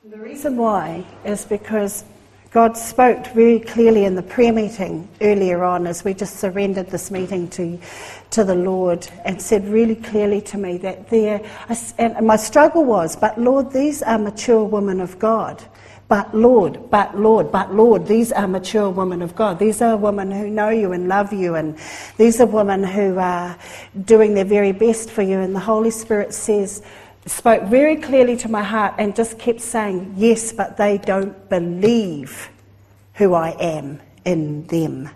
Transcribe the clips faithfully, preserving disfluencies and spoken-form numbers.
The reason why is because God spoke very clearly in the prayer meeting earlier on as we just surrendered this meeting to to the Lord, and said really clearly to me that there, and my struggle was, but Lord, these are mature women of God. But Lord, but Lord, but Lord, these are mature women of God. These are women who know you and love you, and these are women who are doing their very best for you. And the Holy Spirit says, spoke very clearly to my heart and just kept saying, yes, but they don't believe who I am in them.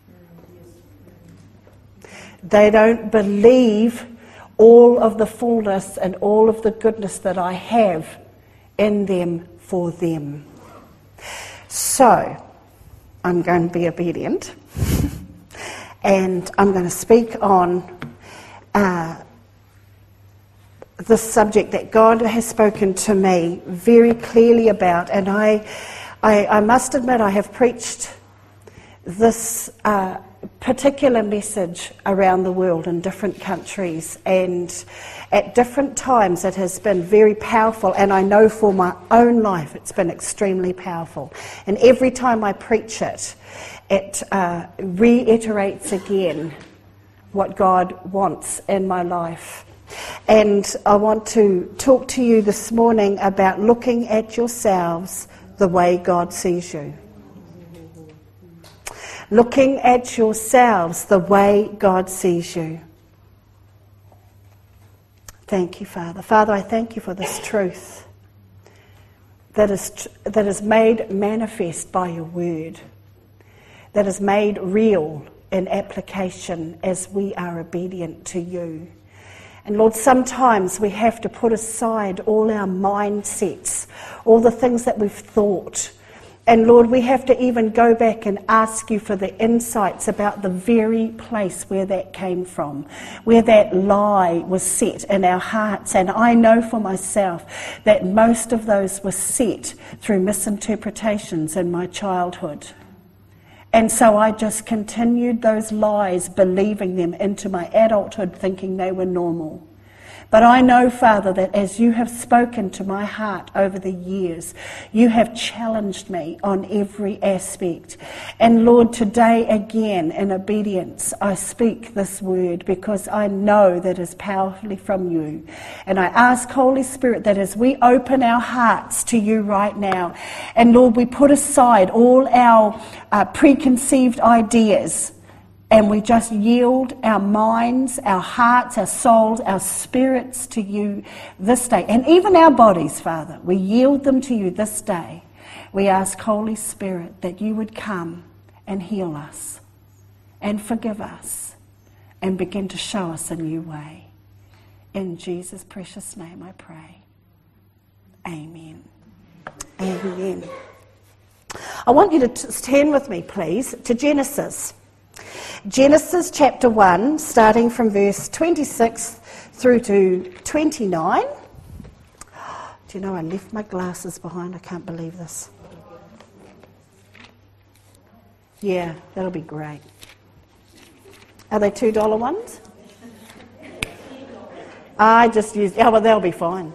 They don't believe all of the fullness and all of the goodness that I have in them for them. So, I'm going to be obedient and I'm going to speak on uh, the subject that God has spoken to me very clearly about, and I, I, I must admit I have preached this uh, particular message around the world in different countries, and at different times it has been very powerful, and I know for my own life it's been extremely powerful. And every time I preach it, it uh, reiterates again what God wants in my life. And I want to talk to you this morning about looking at yourselves the way God sees you. Looking at yourselves the way God sees you. Thank you, Father. Father, I thank you for this truth that is tr- that is made manifest by your word, that is made real in application as we are obedient to you. And Lord, sometimes we have to put aside all our mindsets, all the things that we've thought. And Lord, we have to even go back and ask you for the insights about the very place where that came from, where that lie was set in our hearts. And I know for myself that most of those were set through misinterpretations in my childhood. And so I just continued those lies, believing them into my adulthood, thinking they were normal. But I know, Father, that as you have spoken to my heart over the years, you have challenged me on every aspect. And Lord, today again, in obedience, I speak this word because I know that is powerfully from you. And I ask, Holy Spirit, that as we open our hearts to you right now, and Lord, we put aside all our uh, preconceived ideas, and we just yield our minds, our hearts, our souls, our spirits to you this day. And even our bodies, Father, we yield them to you this day. We ask, Holy Spirit, that you would come and heal us and forgive us and begin to show us a new way. In Jesus' precious name I pray. Amen. Amen. I want you to t- turn with me, please, to Genesis. Genesis chapter one, starting from verse twenty-six through to twenty-nine. Do you know I left my glasses behind? I can't believe this. Yeah, that'll be great. Are they two dollar ones? I just used... Oh, well, they'll be fine.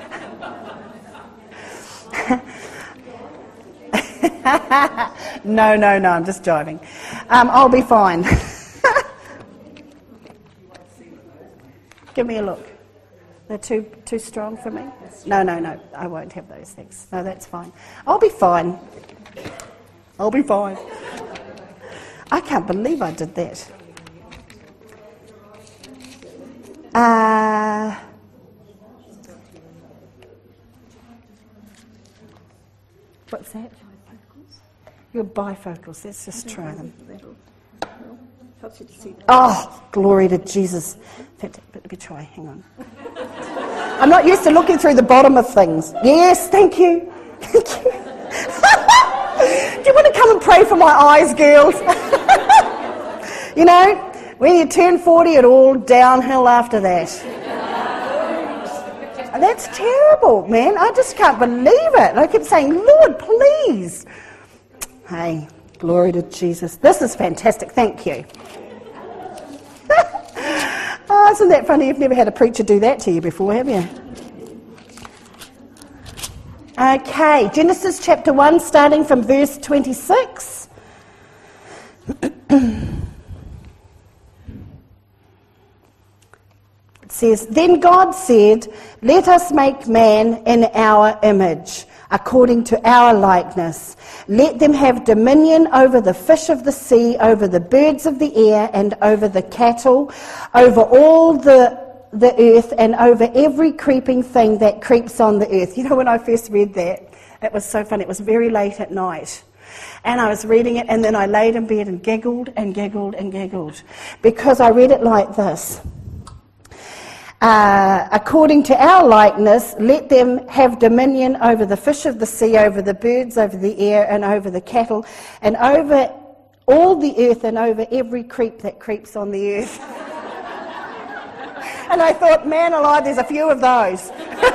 No, no, no, I'm just jiving. Um, I'll be fine. Give me a look. They're too too strong for me? No, no, no, I won't have those things. No, that's fine. I'll be fine. I'll be fine. I can't believe I did that. Uh... What's that? Your bifocals. Let's just try them. Oh, glory to Jesus. In fact, let me try. Hang on. I'm not used to looking through the bottom of things. Yes, thank you. Thank you. Do you want to come and pray for my eyes, girls? You know, when you turn forty, it all downhill after that. That's terrible, man. I just can't believe it. And I kept saying, Lord, please. Hey, glory to Jesus. This is fantastic. Thank you. Oh, isn't that funny? You've never had a preacher do that to you before, have you? Okay, Genesis chapter one, starting from verse twenty-six. It says, "Then God said, 'Let us make man in our image, according to our likeness. Let them have dominion over the fish of the sea, over the birds of the air, and over the cattle, over all the, the earth, and over every creeping thing that creeps on the earth.'" You know, when I first read that, it was so funny. It was very late at night. And I was reading it, and then I laid in bed and giggled and giggled and giggled, because I read it like this. Uh, according to our likeness, let them have dominion over the fish of the sea, over the birds, over the air, and over the cattle, and over all the earth, and over every creep that creeps on the earth. And I thought, man alive, there's a few of those.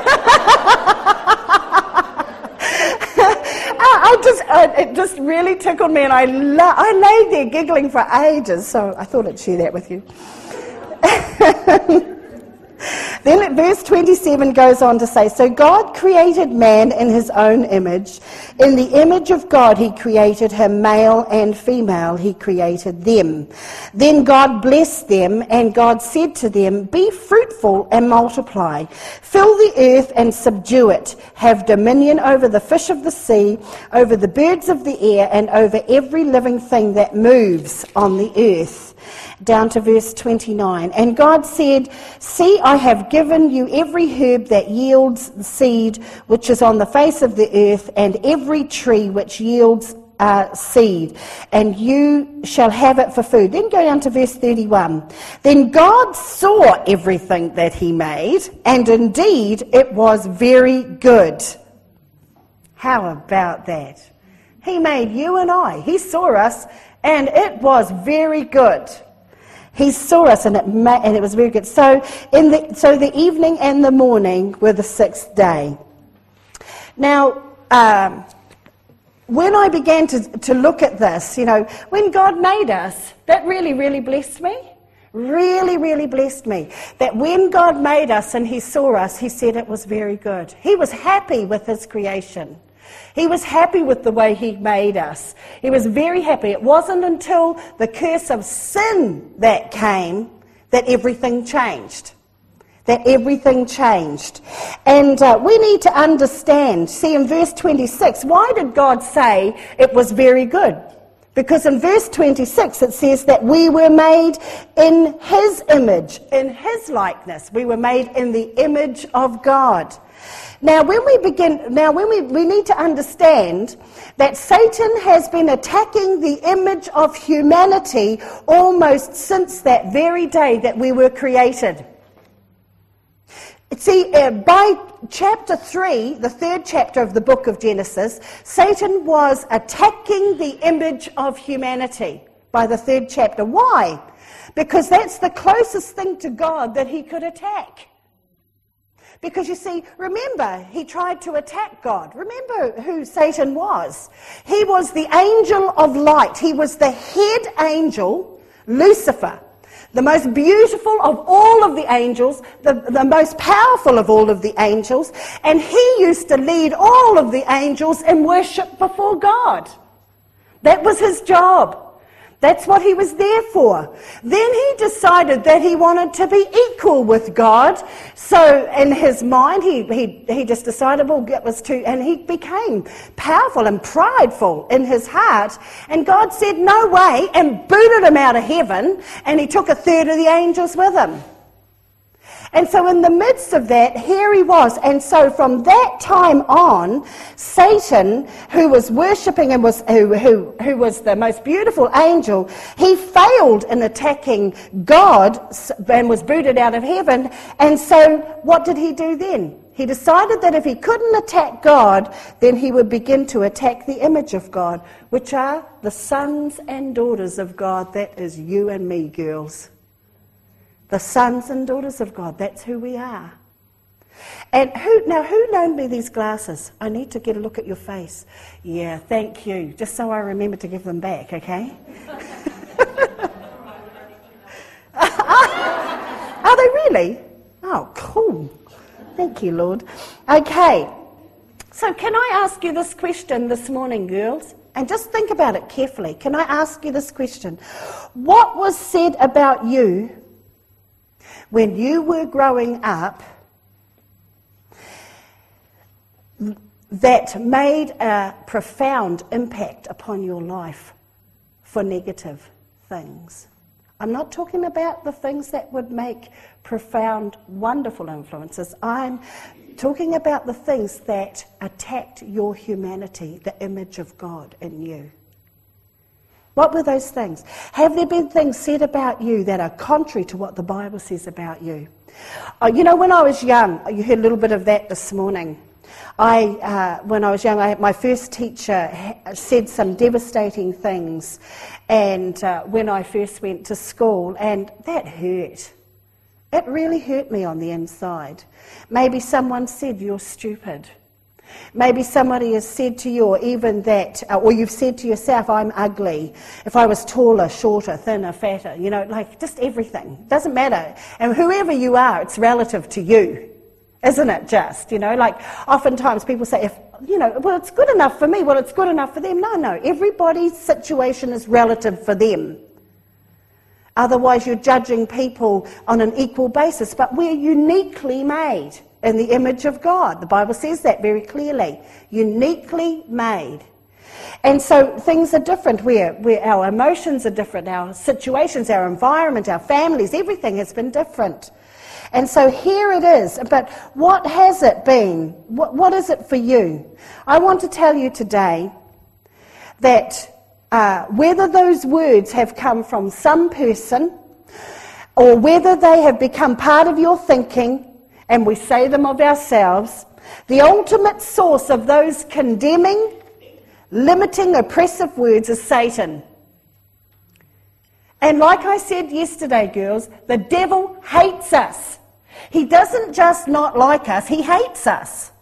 I just, I, it just really tickled me, and I, la- I lay there giggling for ages, so I thought I'd share that with you. Then verse twenty-seven goes on to say, "So God created man in his own image. In the image of God he created him, male and female he created them. Then God blessed them, and God said to them, 'Be fruitful and multiply. Fill the earth and subdue it. Have dominion over the fish of the sea, over the birds of the air, and over every living thing that moves on the earth.'" Down to verse twenty-nine. "And God said, 'See, I have given you every herb that yields seed, which is on the face of the earth, and every tree which yields uh, seed, and you shall have it for food.'" Then go down to verse thirty-one. "Then God saw everything that he made, and indeed it was very good." How about that? He made you and I. He saw us, and it was very good. He saw us, and it ma- and it was very good. So, in the so the evening and the morning were the sixth day. Now, um, when I began to to look at this, you know, when God made us, that really, really blessed me. Really, really blessed me. That when God made us and He saw us, He said it was very good. He was happy with His creation. He was happy with the way He made us. He was very happy. It wasn't until the curse of sin that came that everything changed. That everything changed. And uh, we need to understand, see in verse twenty-six, why did God say it was very good? Because in verse twenty-six it says that we were made in His image, in His likeness. We were made in the image of God. Now, when we begin, now when we, we need to understand that Satan has been attacking the image of humanity almost since that very day that we were created. See, uh, by chapter three, the third chapter of the book of Genesis, Satan was attacking the image of humanity by the third chapter. Why? Because that's the closest thing to God that he could attack. Because you see, remember, he tried to attack God. Remember who Satan was. He was the angel of light. He was the head angel, Lucifer, the most beautiful of all of the angels, the, the most powerful of all of the angels, and he used to lead all of the angels in worship before God. That was his job. That's what he was there for. Then he decided that he wanted to be equal with God. So in his mind, he he, he just decided, well, it was too, and he became powerful and prideful in his heart. And God said, no way, and booted him out of heaven, and he took a third of the angels with him. And so in the midst of that, here he was. And so from that time on, Satan, who was worshipping and was who, who, who was the most beautiful angel, he failed in attacking God and was booted out of heaven. And so what did he do then? He decided that if he couldn't attack God, then he would begin to attack the image of God, which are the sons and daughters of God. That is you and me, girls. The sons and daughters of God, that's who we are. And who now, who loaned me these glasses? I need to get a look at your face. Yeah, thank you. Just so I remember to give them back, okay? Are they really? Oh, cool. Thank you, Lord. Okay. So can I ask you this question this morning, girls? And just think about it carefully. Can I ask you this question? What was said about you when you were growing up that made a profound impact upon your life for negative things? I'm not talking about the things that would make profound, wonderful influences. I'm talking about the things that attacked your humanity, the image of God in you. What were those things? Have there been things said about you that are contrary to what the Bible says about you? Uh, you know, when I was young, you heard a little bit of that this morning. I, uh, when I was young, I, my first teacher ha- said some devastating things, and uh, when I first went to school, and that hurt. It really hurt me on the inside. Maybe someone said, "You're stupid." Maybe somebody has said to you, or even that, uh, or you've said to yourself, "I'm ugly." If I was taller, shorter, thinner, fatter, you know, like just everything. Doesn't matter. And whoever you are, it's relative to you. Isn't it just, you know, like oftentimes people say, if, you know, well, it's good enough for me, well, it's good enough for them. No, no, everybody's situation is relative for them. Otherwise, you're judging people on an equal basis. But we're uniquely made in the image of God. The Bible says that very clearly. Uniquely made. And so things are different. We're, we're, our emotions are different. Our situations, our environment, our families, everything has been different. And so here it is. But what has it been? What, what is it for you? I want to tell you today that uh, whether those words have come from some person or whether they have become part of your thinking and we say them of ourselves, the ultimate source of those condemning, limiting, oppressive words is Satan. And like I said yesterday, girls, the devil hates us. He doesn't just not like us, he hates us.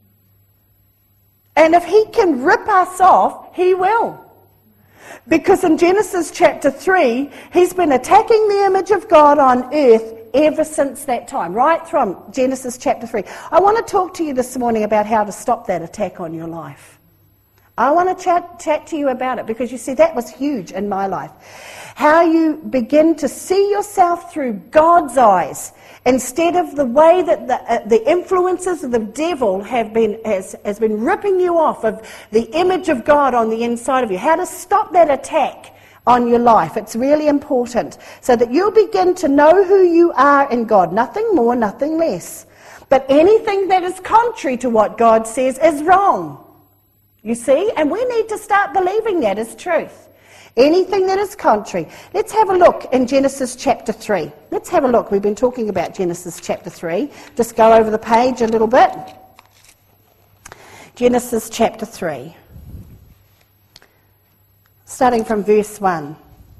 And if he can rip us off, he will. Because in Genesis chapter three, he's been attacking the image of God on earth ever since that time, right from Genesis chapter three. I want to talk to you this morning about how to stop that attack on your life. I want to chat, chat to you about it because you see, that was huge in my life. How you begin to see yourself through God's eyes instead of the way that the, uh, the influences of the devil have been has, has been ripping you off of the image of God on the inside of you. How to stop that attack on your life. It's really important so that you'll begin to know who you are in God. Nothing more, nothing less. But anything that is contrary to what God says is wrong. You see? And we need to start believing that as truth. Anything that is contrary. Let's have a look in Genesis chapter three. Let's have a look. We've been talking about Genesis chapter three. Just go over the page a little bit. Genesis chapter three. Starting from verse one.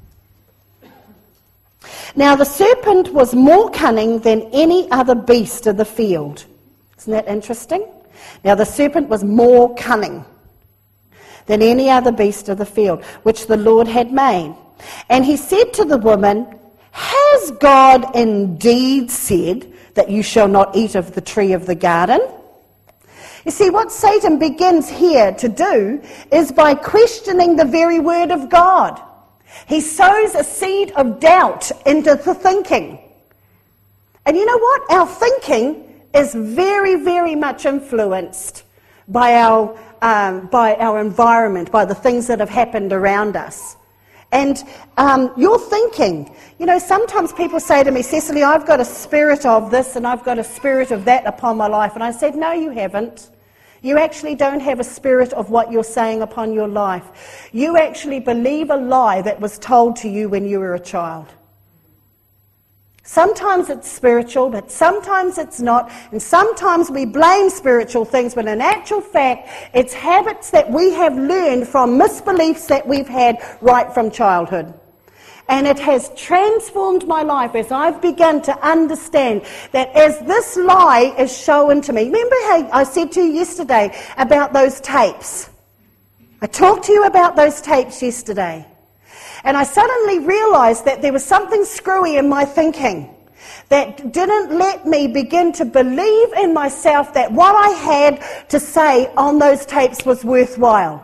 Now the serpent was more cunning than any other beast of the field. Isn't that interesting? Now the serpent was more cunning than any other beast of the field, which the Lord had made. And he said to the woman, has God indeed said that you shall not eat of the tree of the garden? You see, what Satan begins here to do is by questioning the very word of God. He sows a seed of doubt into the thinking. And you know what? Our thinking is very, very much influenced by our um, by our environment, by the things that have happened around us. And um, your thinking, you know, sometimes people say to me, Cecily, I've got a spirit of this and I've got a spirit of that upon my life. And I said, no, you haven't. You actually don't have a spirit of what you're saying upon your life. You actually believe a lie that was told to you when you were a child. Sometimes it's spiritual, but sometimes it's not. And sometimes we blame spiritual things, but in actual fact, it's habits that we have learned from misbeliefs that we've had right from childhood. And it has transformed my life as I've begun to understand that as this lie is shown to me. Remember how I said to you yesterday about those tapes? I talked to you about those tapes yesterday. And I suddenly realized that there was something screwy in my thinking. that didn't let me begin to believe in myself that what I had to say on those tapes was worthwhile.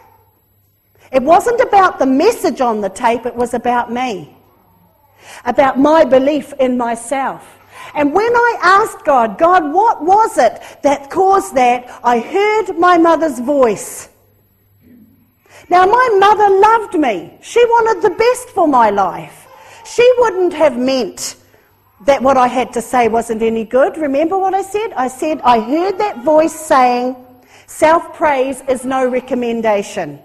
It wasn't about the message on the tape, it was about me, about my belief in myself. And when I asked God, God, what was it that caused that? I heard my mother's voice. Now, my mother loved me. She wanted the best for my life. She wouldn't have meant that what I had to say wasn't any good. Remember what I said? I said, I heard that voice saying, self-praise is no recommendation.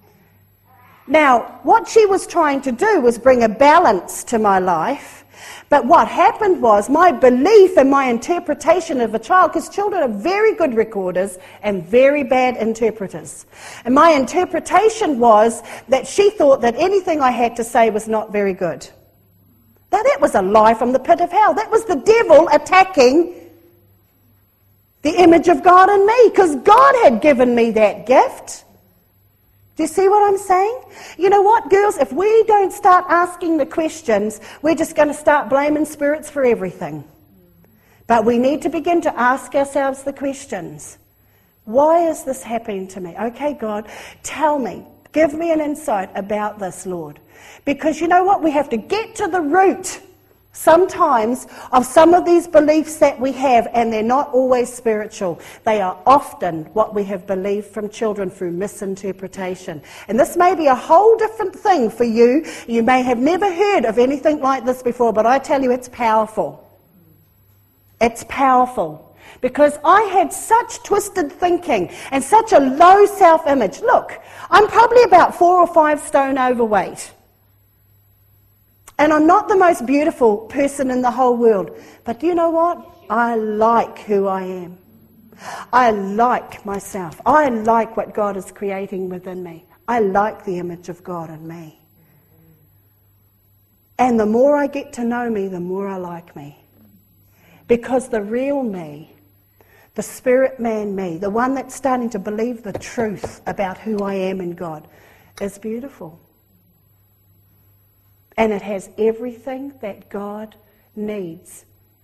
Now, what she was trying to do was bring a balance to my life. But what happened was my belief and my interpretation of a child, because children are very good recorders and very bad interpreters. And my interpretation was that she thought that anything I had to say was not very good. Now that was a lie from the pit of hell. That was the devil attacking the image of God in me, because God had given me that gift. Do you see what I'm saying? You know what, girls? If we don't start asking the questions, we're just going to start blaming spirits for everything. But we need to begin to ask ourselves the questions. Why is this happening to me? Okay, God, tell me. Give me an insight about this, Lord. Because you know what? We have to get to the root sometimes of some of these beliefs that we have, and they're not always spiritual. They are often what we have believed from children through misinterpretation. And this may be a whole different thing for you. You may have never heard of anything like this before, but I tell you, it's powerful. It's powerful. Because I had such twisted thinking and such a low self-image. Look, I'm probably about four or five stone overweight. And I'm not the most beautiful person in the whole world. But do you know what? I like who I am. I like myself. I like what God is creating within me. I like the image of God in me. And the more I get to know me, the more I like me. Because the real me, the spirit man me, the one that's starting to believe the truth about who I am in God, is beautiful. And it has everything that God needs.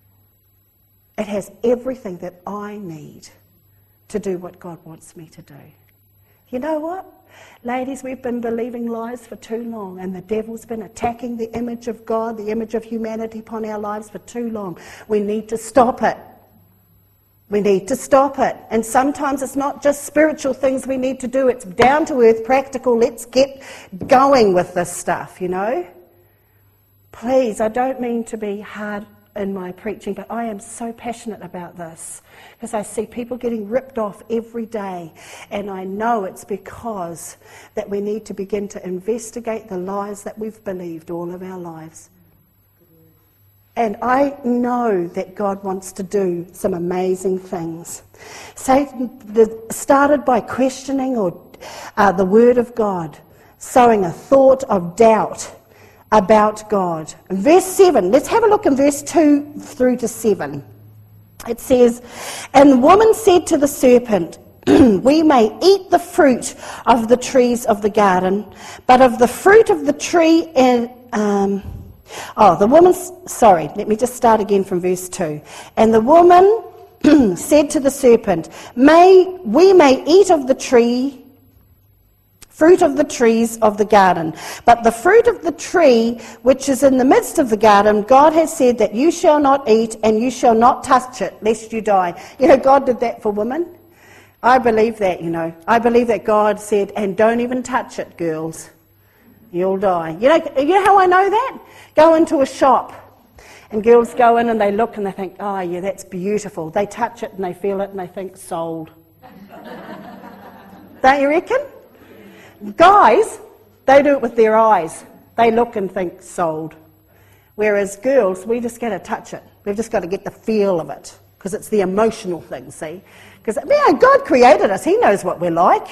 It has everything that I need to do what God wants me to do. You know what? Ladies, we've been believing lies for too long, and the devil's been attacking the image of God, the image of humanity upon our lives for too long. We need to stop it. We need to stop it. And sometimes it's not just spiritual things we need to do. It's down to earth, practical. Let's get going with this stuff, you know. Please, I don't mean to be hard in my preaching, but I am so passionate about this because I see people getting ripped off every day, and I know it's because that we need to begin to investigate the lies that we've believed all of our lives. And I know that God wants to do some amazing things. Satan started by questioning or uh, the Word of God, sowing a thought of doubt about God. Verse seven, let's have a look in verse two through to seven. It says, and the woman said to the serpent, we may eat the fruit of the trees of the garden, but of the fruit of the tree and... Um, oh, the woman... Sorry, let me just start again from verse two. And the woman said to the serpent, may we may eat of the tree... fruit of the trees of the garden. But the fruit of the tree which is in the midst of the garden, God has said that you shall not eat and you shall not touch it, lest you die. You know, God did that for women. I believe that, you know. I believe that God said, and don't even touch it, girls. You'll die. You know, you know how I know that? Go into a shop and girls go in and they look and they think, oh yeah, that's beautiful. They touch it and they feel it and they think, sold. Don't you reckon? Guys, they do it with their eyes. They look and think, sold. Whereas girls, we just got to touch it. We've just got to get the feel of it. Because it's the emotional thing, see? Because, man, God created us. He knows what we're like.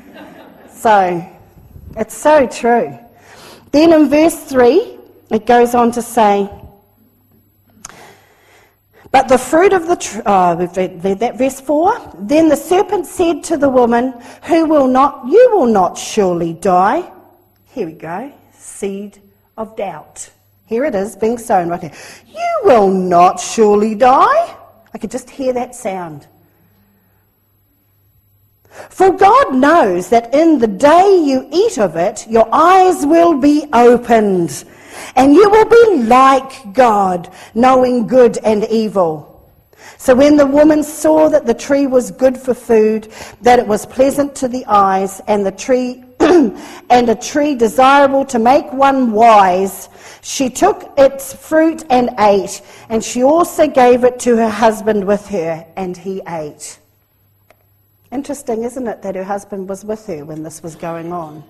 So, it's so true. Then in verse three, it goes on to say, but the fruit of the tree, oh, we've read, read that, verse four. Then the serpent said to the woman, who will not, you will not surely die. Here we go, seed of doubt. Here it is, being sown right here. You will not surely die. I could just hear that sound. For God knows that in the day you eat of it, your eyes will be opened, and you will be like God, knowing good and evil. So when the woman saw that the tree was good for food, that it was pleasant to the eyes, and the tree and a tree desirable to make one wise, she took its fruit and ate, and she also gave it to her husband with her, and he ate. Interesting, isn't it, that her husband was with her when this was going on?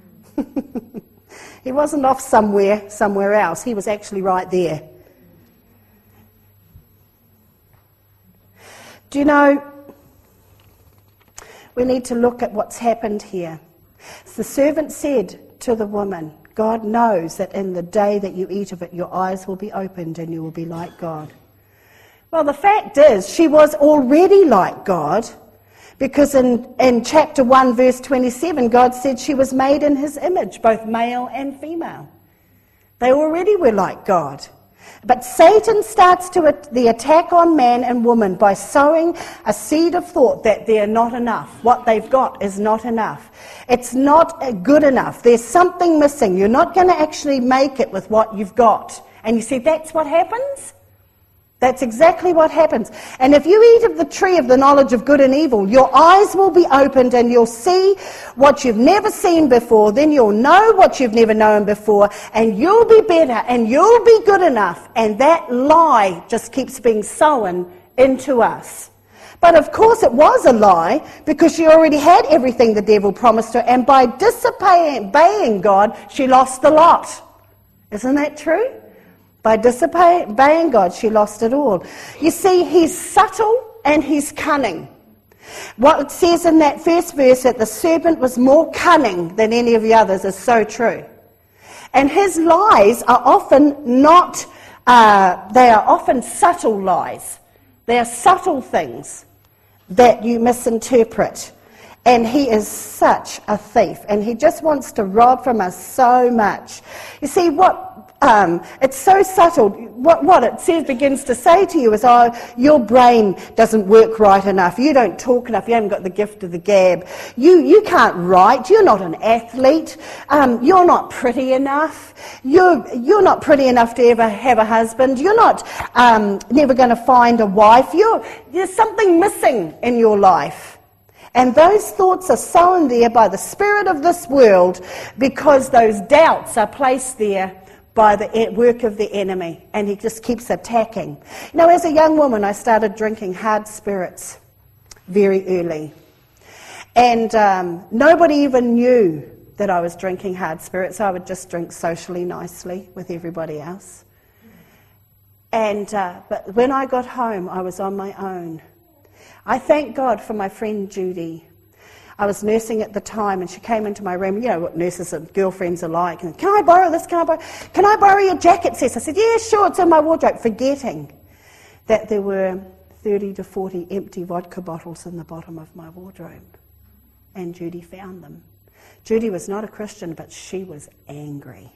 He wasn't off somewhere, somewhere else. He was actually right there. Do you know, we need to look at what's happened here. The servant said to the woman, God knows that in the day that you eat of it, your eyes will be opened and you will be like God. Well, the fact is, she was already like God, because in, in chapter one, verse twenty-seven, God said she was made in his image, both male and female. They already were like God. But Satan starts to at the attack on man and woman by sowing a seed of thought that they're not enough. What they've got is not enough. It's not good enough. There's something missing. You're not going to actually make it with what you've got. And you see, that's what happens? That's exactly what happens. And if you eat of the tree of the knowledge of good and evil, your eyes will be opened and you'll see what you've never seen before. Then you'll know what you've never known before, and you'll be better and you'll be good enough. And that lie just keeps being sown into us. But of course it was a lie, because she already had everything the devil promised her, and by disobeying God, she lost the lot. Isn't that true? By disobeying God, she lost it all. You see, he's subtle and he's cunning. What it says in that first verse, that the serpent was more cunning than any of the others, is so true. And his lies are often not, uh, they are often subtle lies. They are subtle things that you misinterpret. And he is such a thief, and he just wants to rob from us so much. You see, what um, it's so subtle. What, what it says begins to say to you is, oh, your brain doesn't work right enough. You don't talk enough. You haven't got the gift of the gab. You you can't write. You're not an athlete. Um, you're not pretty enough. You're you're not pretty enough to ever have a husband. You're not um, never going to find a wife. You're there's something missing in your life. And those thoughts are sown there by the spirit of this world, because those doubts are placed there by the work of the enemy, and he just keeps attacking. You know, as a young woman, I started drinking hard spirits very early. And um, nobody even knew that I was drinking hard spirits. I would just drink socially, nicely with everybody else. And uh, but when I got home, I was on my own. I thank God for my friend Judy. I was nursing at the time, and she came into my room. You know what nurses and girlfriends are like. And, can I borrow this? Can I borrow? Can I borrow your jacket, Sis? I said, yeah, sure, it's in my wardrobe, forgetting that there were thirty to forty empty vodka bottles in the bottom of my wardrobe. And Judy found them. Judy was not a Christian, but she was angry.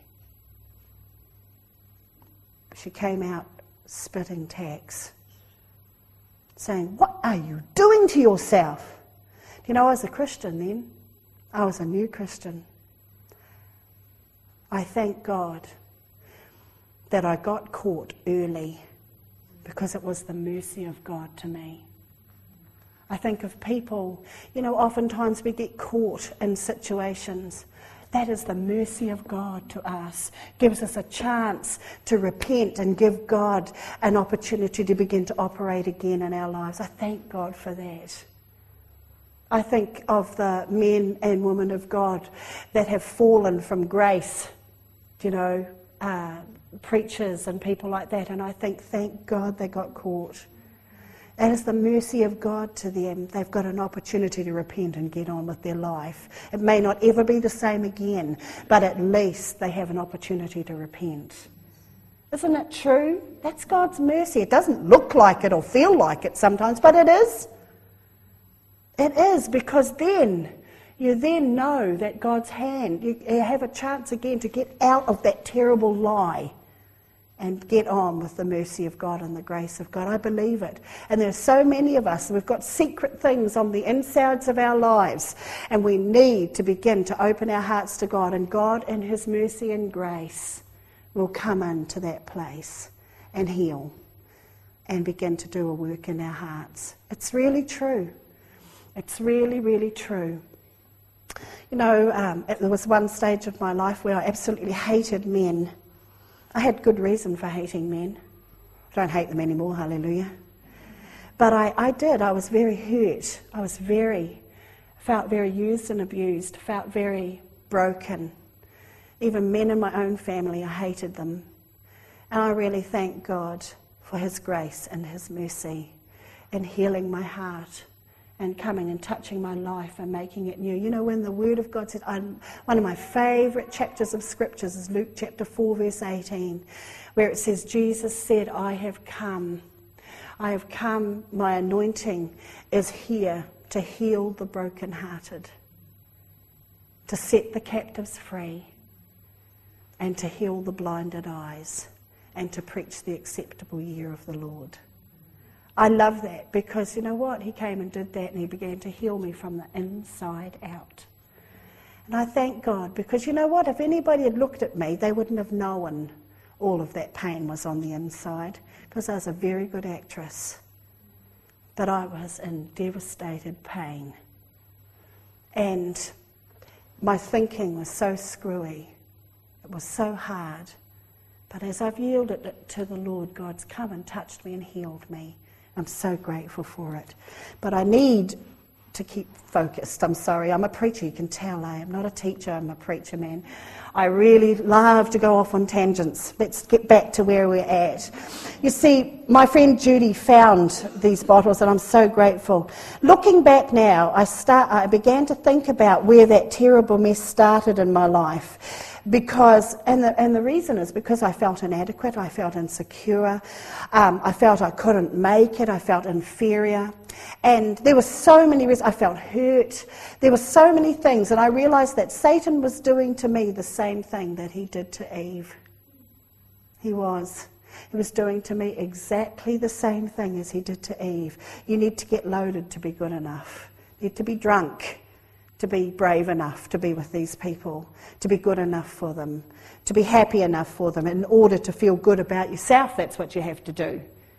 She came out spitting tacks, saying, what are you doing to yourself? You know, I was a Christian then. I was a new Christian. I thank God that I got caught early, because it was the mercy of God to me. I think of people, you know, oftentimes we get caught in situations. That is the mercy of God to us. Gives us a chance to repent and give God an opportunity to begin to operate again in our lives. I thank God for that. I think of the men and women of God that have fallen from grace, you know, uh, preachers and people like that, and I think, thank God they got caught. And it's the mercy of God to them. They've got an opportunity to repent and get on with their life. It may not ever be the same again, but at least they have an opportunity to repent. Isn't it true? That's God's mercy. It doesn't look like it or feel like it sometimes, but it is. It is, because then you then know that God's hand, you, you have a chance again to get out of that terrible lie and get on with the mercy of God and the grace of God. I believe it. And there are so many of us, and we've got secret things on the insides of our lives, and we need to begin to open our hearts to God, and God in his mercy and grace will come into that place and heal and begin to do a work in our hearts. It's really true. It's really, really true. You know, um, there was one stage of my life where I absolutely hated men. I had good reason for hating men. I don't hate them anymore, hallelujah. But I, I did. I was very hurt. I was very, felt very used and abused, felt very broken. Even men in my own family, I hated them. And I really thank God for his grace and his mercy in healing my heart and coming and touching my life and making it new. You know, when the Word of God said, I'm, one of my favourite chapters of Scriptures is Luke chapter four, verse eighteen, where it says, Jesus said, I have come. I have come, my anointing is here to heal the brokenhearted, to set the captives free, and to heal the blinded eyes, and to preach the acceptable year of the Lord. I love that because, you know what, he came and did that and he began to heal me from the inside out. And I thank God because, you know what, if anybody had looked at me, they wouldn't have known all of that pain was on the inside, because I was a very good actress. But I was in devastated pain. And my thinking was so screwy. It was so hard. But as I've yielded it to the Lord, God's come and touched me and healed me. I'm so grateful for it. But I need to keep focused. I'm sorry, I'm a preacher, you can tell. I am not a teacher, I'm a preacher, man. I really love to go off on tangents. Let's get back to where we're at. You see, my friend Judy found these bottles, and I'm so grateful. Looking back now, I start. I began to think about where that terrible mess started in my life. Because, and the, and the reason is because I felt inadequate, I felt insecure, um, I felt I couldn't make it, I felt inferior. And there were so many reasons. I felt hurt. There were so many things, and I realised that Satan was doing to me the same thing that he did to Eve. He was. He was doing to me exactly the same thing as he did to Eve. You need to get loaded to be good enough. You need to be drunk to be brave enough to be with these people, to be good enough for them, to be happy enough for them. In order to feel good about yourself, that's what you have to do.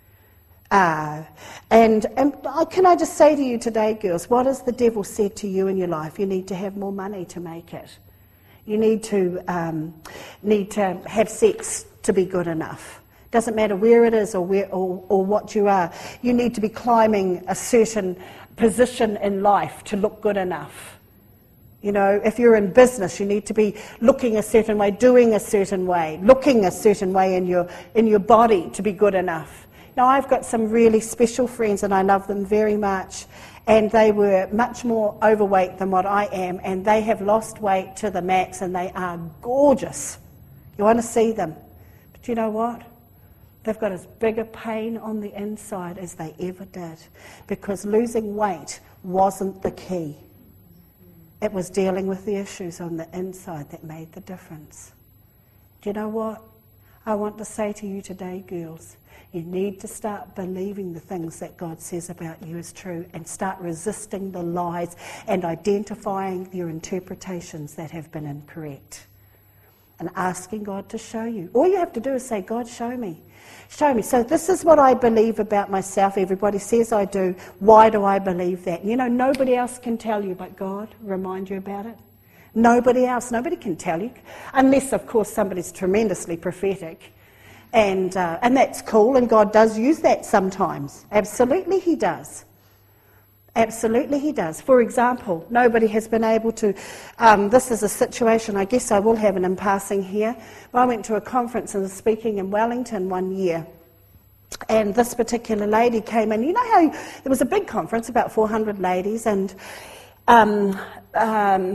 Uh, and, and can I just say to you today, girls, what has the devil said to you in your life? You need to have more money to make it. You need to um, need to have sex to be good enough. Doesn't matter where it is or where or, or what you are. You need to be climbing a certain position in life to look good enough. You know, if you're in business, you need to be looking a certain way, doing a certain way, looking a certain way in your in your body to be good enough. Now, I've got some really special friends, and I love them very much, and they were much more overweight than what I am, and they have lost weight to the max, and they are gorgeous. You want to see them. But you know what? They've got as big a pain on the inside as they ever did, because losing weight wasn't the key. It was dealing with the issues on the inside that made the difference. Do you know what? I want to say to you today, girls, you need to start believing the things that God says about you is true, and start resisting the lies and identifying your interpretations that have been incorrect, and asking God to show you. All you have to do is say, God, show me. Show me. So this is what I believe about myself. Everybody says I do. Why do I believe that? You know, nobody else can tell you but God. Remind you about it. Nobody else. Nobody can tell you. Unless, of course, somebody's tremendously prophetic. And, uh, and that's cool, and God does use that sometimes. Absolutely he does. Absolutely he does. For example, nobody has been able to, um, this is a situation, I guess I will have it in passing here. I went to a conference and was speaking in Wellington one year, and this particular lady came in. You know how there was a big conference, about four hundred ladies, and um, um,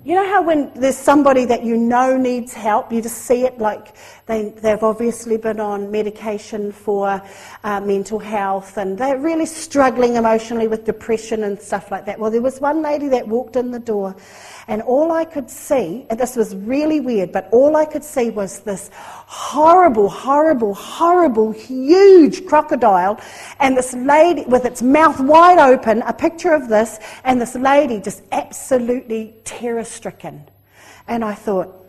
You know how when there's somebody that you know needs help, you just see it, like they, they've obviously been on medication for uh, mental health and they're really struggling emotionally with depression and stuff like that. Well, there was one lady that walked in the door and all I could see, and this was really weird, but all I could see was this horrible, horrible, horrible, huge crocodile and this lady with its mouth wide open, a picture of this, and this lady just absolutely terror-stricken. And I thought,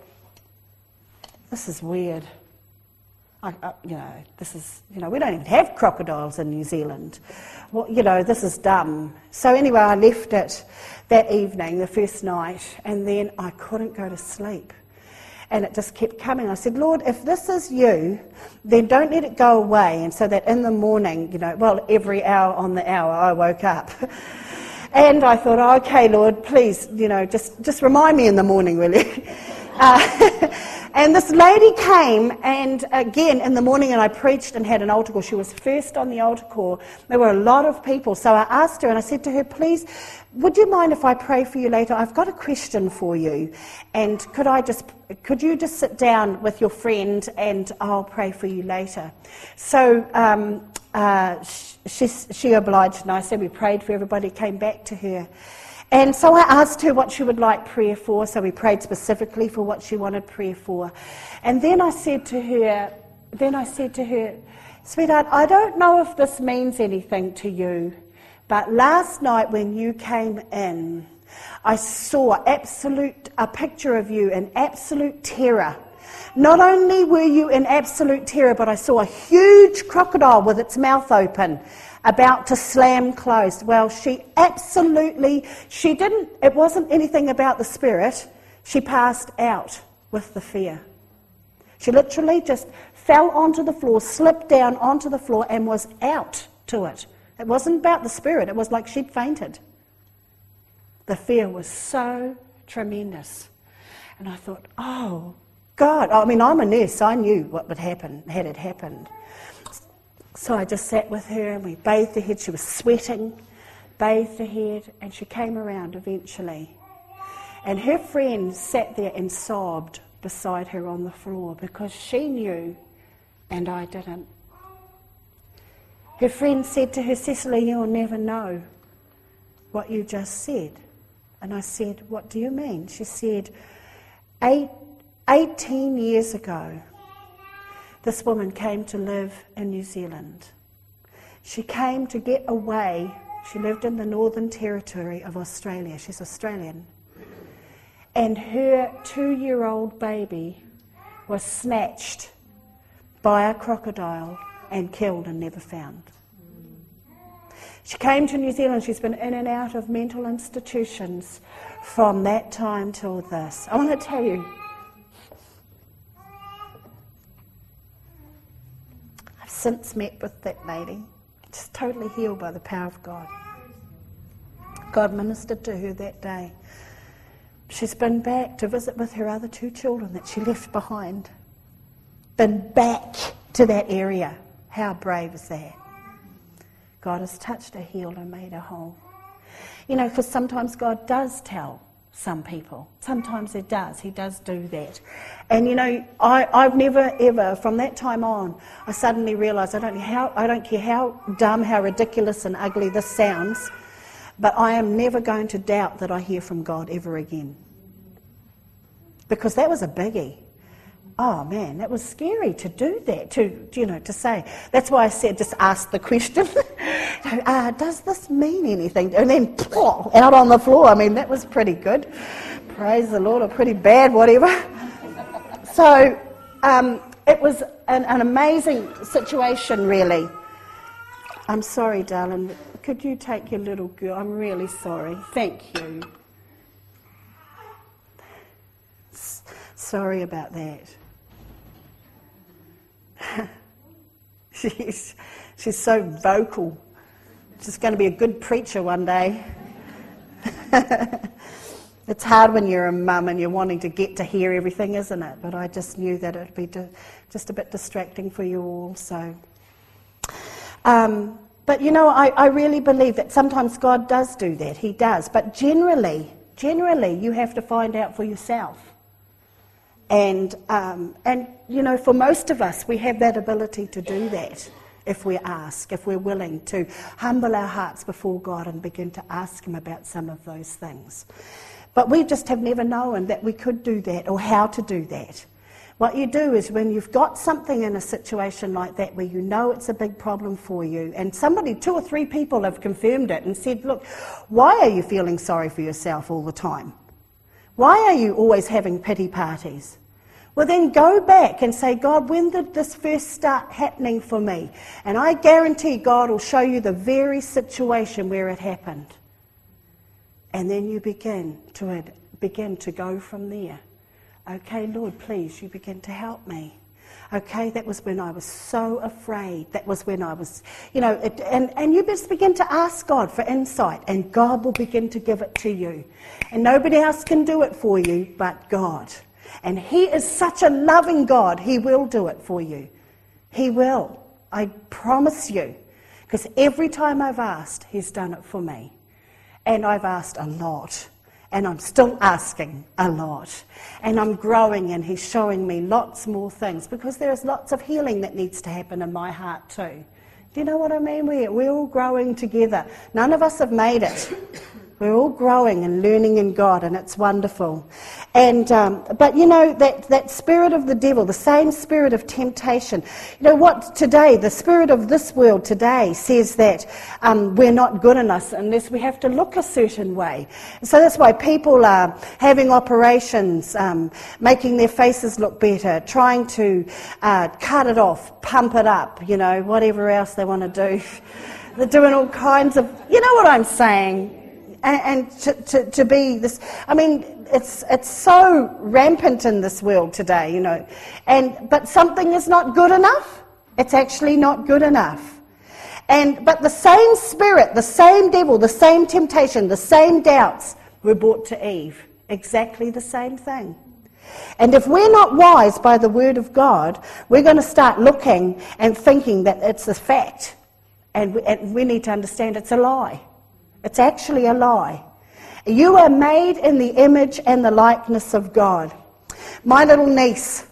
this is weird. I, I, you know, this is, you know, we don't even have crocodiles in New Zealand. Well, you know, this is dumb. So anyway, I left it that evening, the first night, and then I couldn't go to sleep. And it just kept coming. I said, Lord, if this is you, then don't let it go away. And so that in the morning, you know, well, every hour on the hour, I woke up. And I thought, oh, okay, Lord, please, you know, just, just remind me in the morning, really. Uh, and this lady came, and again, in the morning, and I preached and had an altar call. She was first on the altar call. There were a lot of people. So I asked her, and I said to her, please, would you mind if I pray for you later? I've got a question for you. And could I just, could you just sit down with your friend, and I'll pray for you later? So um, uh, she, she obliged, and I said we prayed for everybody, came back to her. And so I asked her what she would like prayer for, so we prayed specifically for what she wanted prayer for. And then I said to her, then I said to her, sweetheart, I don't know if this means anything to you, but last night when you came in, I saw absolute a picture of you in absolute terror. Not only were you in absolute terror, but I saw a huge crocodile with its mouth open, about to slam closed. Well, she absolutely, she didn't, it wasn't anything about the spirit. She passed out with the fear. She literally just fell onto the floor, slipped down onto the floor, and was out to it. It wasn't about the spirit. It was like she'd fainted. The fear was so tremendous. And I thought, oh, God. I mean, I'm a nurse. I knew what would happen had it happened. So I just sat with her and we bathed her head. She was sweating, bathed her head, and she came around eventually. And her friend sat there and sobbed beside her on the floor because she knew and I didn't. Her friend said to her, Cecily, you'll never know what you just said. And I said, what do you mean? She said, Eight, eighteen years ago, this woman came to live in New Zealand. She came to get away. She lived in the Northern Territory of Australia. She's Australian. And her two-year-old baby was snatched by a crocodile and killed and never found. She came to New Zealand. She's been in and out of mental institutions from that time till this. I want to tell you, I've since met with that lady, just totally healed by the power of God. God ministered to her that day. She's been back to visit with her other two children that she left behind. Been back to that area. How brave is that? God has touched her, healed her, made her whole. You know, because sometimes God does tell some people. Sometimes He does. He does do that. And, you know, I, I've never, ever, from that time on, I suddenly realised I don't, how, I don't care how dumb, how ridiculous and ugly this sounds, but I am never going to doubt that I hear from God ever again. Because that was a biggie. Oh man, that was scary to do that, to, you know, to say. That's why I said, just ask the question, uh, does this mean anything? And then oh, out on the floor. I mean, that was pretty good. Praise the Lord, or pretty bad, whatever. So um, it was an, an amazing situation, really. I'm sorry, darling. Could you take your little girl? I'm really sorry. Thank you. S- sorry about that. she's, she's so vocal. She's going to be a good preacher one day. It's hard when you're a mum and you're wanting to get to hear everything, isn't it? But I just knew that it'd be di- just a bit distracting for you all. So, um, but you know, I, I really believe that sometimes God does do that. He does. But generally, Generally, you have to find out for yourself. And, um, and you know, for most of us, we have that ability to do that if we ask, if we're willing to humble our hearts before God and begin to ask Him about some of those things. But we just have never known that we could do that or how to do that. What you do is when you've got something in a situation like that where you know it's a big problem for you, and somebody, two or three people have confirmed it and said, look, why are you feeling sorry for yourself all the time? Why are you always having pity parties? Well, then go back and say, God, when did this first start happening for me? And I guarantee God will show you the very situation where it happened. And then you begin to begin to go from there. Okay, Lord, please, you begin to help me. Okay, that was when I was so afraid. That was when I was, you know, it, and, and you just begin to ask God for insight, and God will begin to give it to you. And nobody else can do it for you but God. And He is such a loving God, He will do it for you. He will. I promise you. Because every time I've asked, He's done it for me. And I've asked a lot. And I'm still asking a lot. And I'm growing, and He's showing me lots more things, because there's lots of healing that needs to happen in my heart too. Do you know what I mean? We're, we're all growing together. None of us have made it. We're all growing and learning in God, and it's wonderful. And um, but you know, that, that spirit of the devil, the same spirit of temptation. You know what? Today, the spirit of this world today says that um, we're not good enough unless we have to look a certain way. So that's why people are having operations, um, making their faces look better, trying to uh, cut it off, pump it up, you know, whatever else they want to do. They're doing all kinds of, you know what I'm saying? And to, to, to be this, I mean, it's it's so rampant in this world today, you know. And but something is not good enough. It's actually not good enough. And but the same spirit, the same devil, the same temptation, the same doubts were brought to Eve. Exactly the same thing. And if we're not wise by the word of God, we're going to start looking and thinking that it's a fact, and we, and we need to understand it's a lie. It's actually a lie. You are made in the image and the likeness of God. My little niece,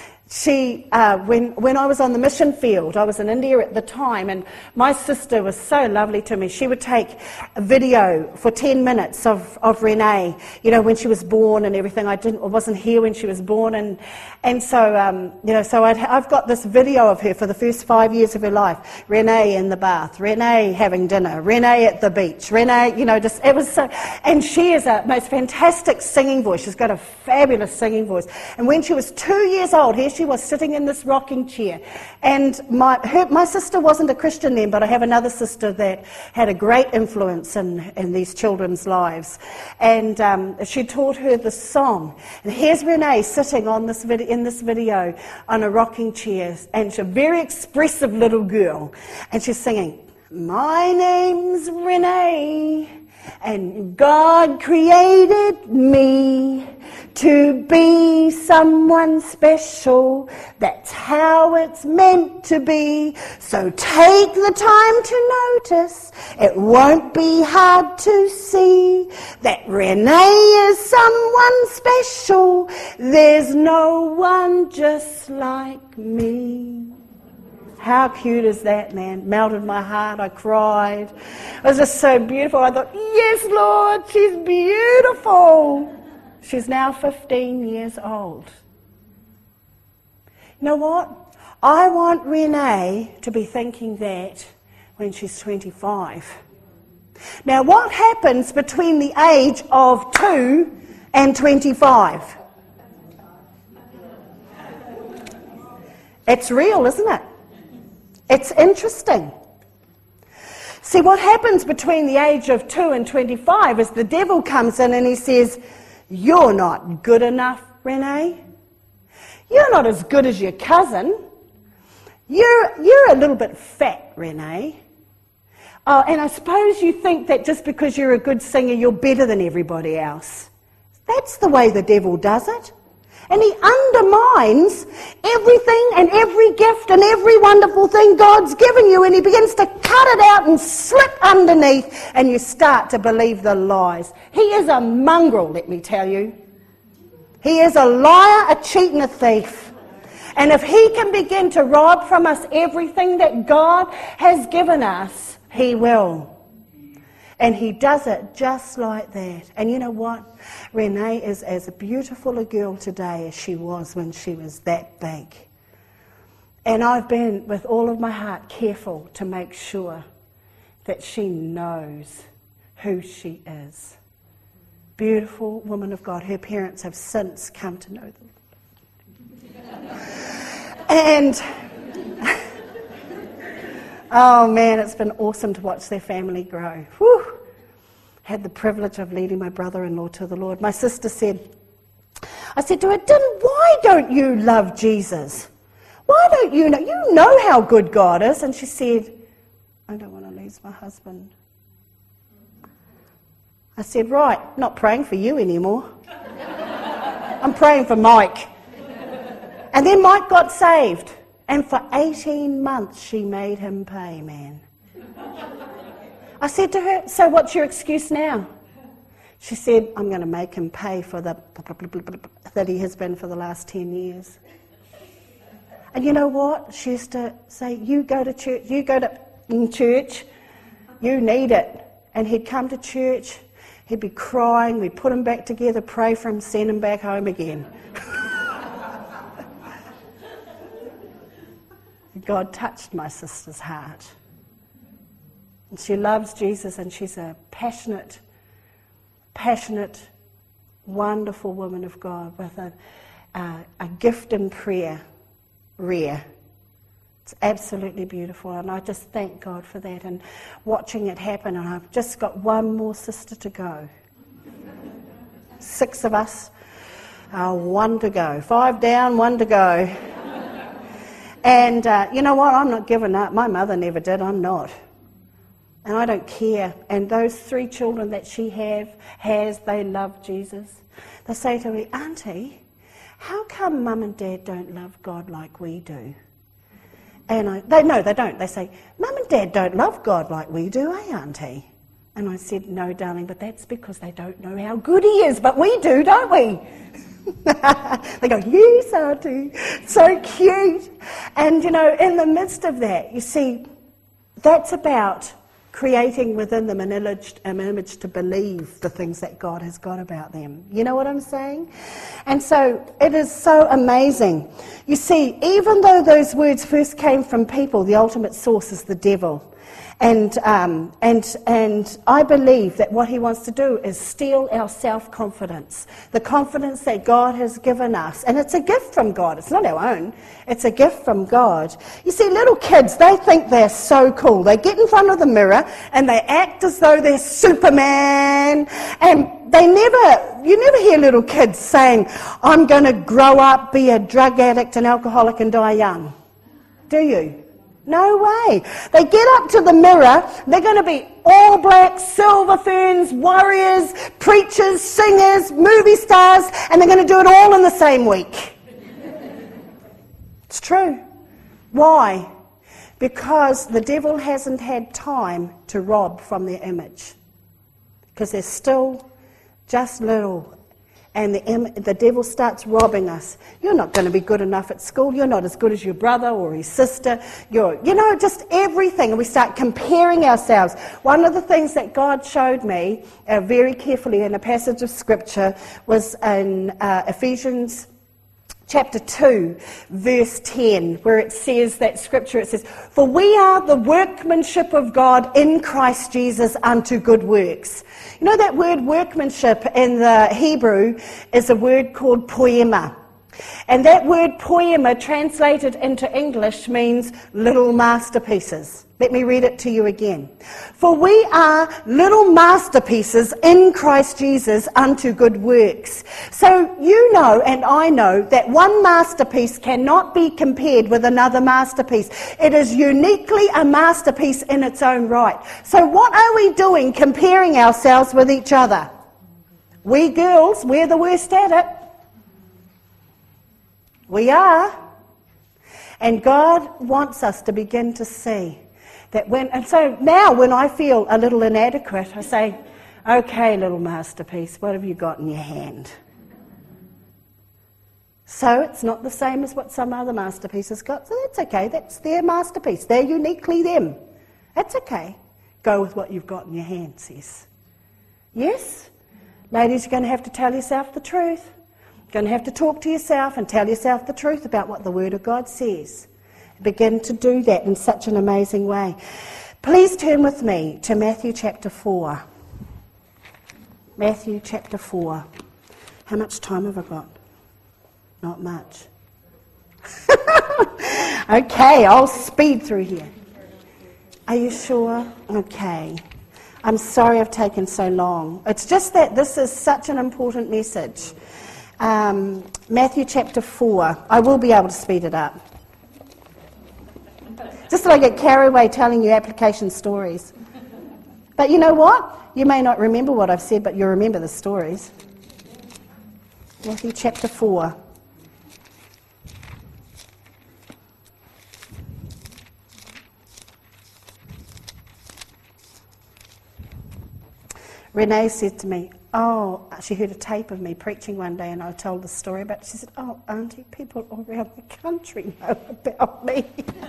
she, uh, when when I was on the mission field, I was in India at the time, and my sister was so lovely to me. She would take a video for ten minutes of, of Renee, you know, when she was born and everything. I didn't, I wasn't here when she was born, and and so um, you know, so I'd, I've got this video of her for the first five years of her life. Renee in the bath, Renee having dinner, Renee at the beach, Renee, you know, just it was so. And she is a most fantastic singing voice. She's got a fabulous singing voice. And when she was two years old, here she was sitting in this rocking chair, and my her, my sister wasn't a Christian then, but I have another sister that had a great influence in, in these children's lives, and um, she taught her the song. And here's Renee sitting on this vid- in this video on a rocking chair, and she's a very expressive little girl, and she's singing, "My name's Renee, and God created me to be someone special. That's how it's meant to be. So take the time to notice. It won't be hard to see that Renee is someone special. There's no one just like me." How cute is that, man? Melted my heart. I cried. It was just so beautiful. I thought, yes, Lord, she's beautiful. She's now fifteen years old. You know what? I want Renee to be thinking that when she's twenty-five. Now, what happens between the age of two and twenty-five? It's real, isn't it? It's interesting. See, what happens between the age of two and twenty-five is the devil comes in and he says, "You're not good enough, Renee. You're not as good as your cousin. You're, you're a little bit fat, Renee. Oh, and I suppose you think that just because you're a good singer, you're better than everybody else." That's the way the devil does it. And he undermines everything and every gift and every wonderful thing God's given you, and he begins to cut it out and slip underneath, and you start to believe the lies. He is a mongrel, let me tell you. He is a liar, a cheat and a thief. And if he can begin to rob from us everything that God has given us, he will. And he does it just like that. And you know what? Renee is as beautiful a girl today as she was when she was that big. And I've been, with all of my heart, careful to make sure that she knows who she is. Beautiful woman of God. Her parents have since come to know them. And oh man, it's been awesome to watch their family grow. Whew. Had the privilege of leading my brother-in-law to the Lord. My sister said, I said to her, Din, why don't you love Jesus? Why don't you know? You know how good God is. And she said, I don't want to lose my husband. I said, right, not praying for you anymore. I'm praying for Mike. And then Mike got saved. And for eighteen months she made him pay, man. I said to her, so what's your excuse now? She said, I'm going to make him pay for the that he has been for the last ten years. And you know what? She used to say, you go to church, you go to in church, you need it. And he'd come to church, he'd be crying, we'd put him back together, pray for him, send him back home again. God touched my sister's heart. And she loves Jesus, and she's a passionate, passionate, wonderful woman of God with a, uh, a gift in prayer, rare. It's absolutely beautiful, and I just thank God for that and watching it happen. And I've just got one more sister to go. Six of us, uh, one to go. Five down, one to go. And uh, you know what? I'm not giving up. My mother never did. I'm not. And I don't care. And those three children that she have has, they love Jesus. They say to me, Auntie, how come Mum and Dad don't love God like we do? And I, they no, they don't. They say, Mum and Dad don't love God like we do, eh, Auntie? And I said, no, darling, but that's because they don't know how good He is. But we do, don't we? They go, yes, Auntie. So cute. And, you know, in the midst of that, you see, that's about creating within them an image, an image to believe the things that God has got about them. You know what I'm saying? And so it is so amazing. You see, even though those words first came from people, the ultimate source is the devil. And um, and and I believe that what he wants to do is steal our self-confidence, the confidence that God has given us. And it's a gift from God. It's not our own. It's a gift from God. You see, little kids, they think they're so cool. They get in front of the mirror and they act as though they're Superman. And they never, you never hear little kids saying, I'm going to grow up, be a drug addict and alcoholic and die young. Do you? No way. They get up to the mirror, they're going to be all black, silver ferns, warriors, preachers, singers, movie stars, and they're going to do it all in the same week. It's true. Why? Because the devil hasn't had time to rob from their image. Because they're still just little. And the, im- the devil starts robbing us. You're not going to be good enough at school. You're not as good as your brother or his sister. You're, you know, just everything. And we start comparing ourselves. One of the things that God showed me uh, very carefully in a passage of Scripture was in uh, Ephesians chapter two, verse ten, where it says that Scripture, it says, for we are the workmanship of God in Christ Jesus unto good works. You know that word workmanship in the Hebrew is a word called poema. And that word poema translated into English means little masterpieces. Let me read it to you again. For we are little masterpieces in Christ Jesus unto good works. So you know and I know that one masterpiece cannot be compared with another masterpiece. It is uniquely a masterpiece in its own right. So what are we doing comparing ourselves with each other? We girls, we're the worst at it. We are. And God wants us to begin to see that when, and so now when I feel a little inadequate, I say, okay, little masterpiece, what have you got in your hand? So it's not the same as what some other masterpieces got, so that's okay, that's their masterpiece, they're uniquely them. That's okay. Go with what you've got in your hand, sis. Yes? Ladies, you're going to have to tell yourself the truth. You're going to have to talk to yourself and tell yourself the truth about what the Word of God says. Begin to do that in such an amazing way. Please turn with me to Matthew chapter four. Matthew chapter four. How much time have I got? Not much. Okay, I'll speed through here. Are you sure? Okay. I'm sorry I've taken so long. It's just that this is such an important message. Um, Matthew chapter four. I will be able to speed it up. Just so I get carried away telling you application stories. But you know what? You may not remember what I've said, but you'll remember the stories. Matthew chapter four. Renee said to me, oh, she heard a tape of me preaching one day and I told the story about it. She said, oh, Auntie, people all around the country know about me.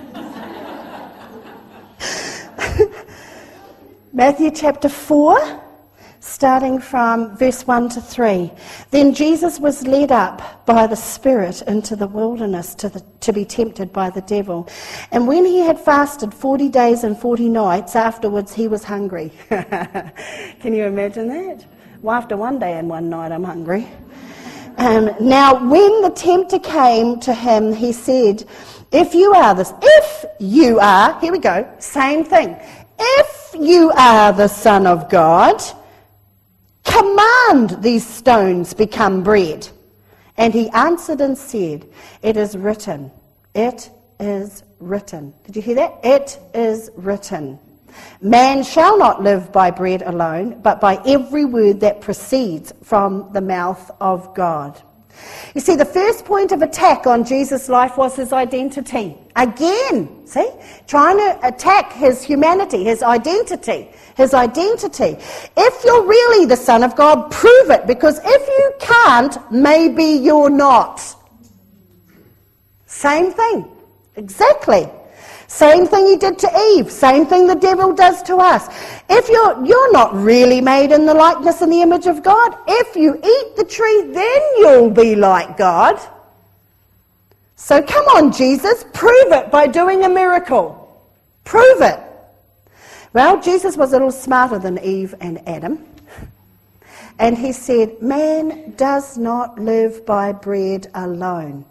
Matthew chapter four, starting from verse one to three. Then Jesus was led up by the Spirit into the wilderness to, the, to be tempted by the devil. And when he had fasted forty days and forty nights, afterwards he was hungry. Can you imagine that? Well, after one day and one night I'm hungry. Um, now when the tempter came to him, he said, if you are this, if you are, here we go, same thing. If you are the Son of God, command these stones become bread. And he answered and said, it is written, it is written. Did you hear that? It is written. Man shall not live by bread alone, but by every word that proceeds from the mouth of God. You see, the first point of attack on Jesus' life was his identity. Again, see? Trying to attack his humanity, his identity. His identity. If you're really the Son of God, prove it, because if you can't, maybe you're not. Same thing. Exactly. Same thing he did to Eve. Same thing the devil does to us. If you're you're not really made in the likeness and the image of God, if you eat the tree, then you'll be like God. So come on, Jesus, prove it by doing a miracle. Prove it. Well, Jesus was a little smarter than Eve and Adam. And he said, man does not live by bread alone.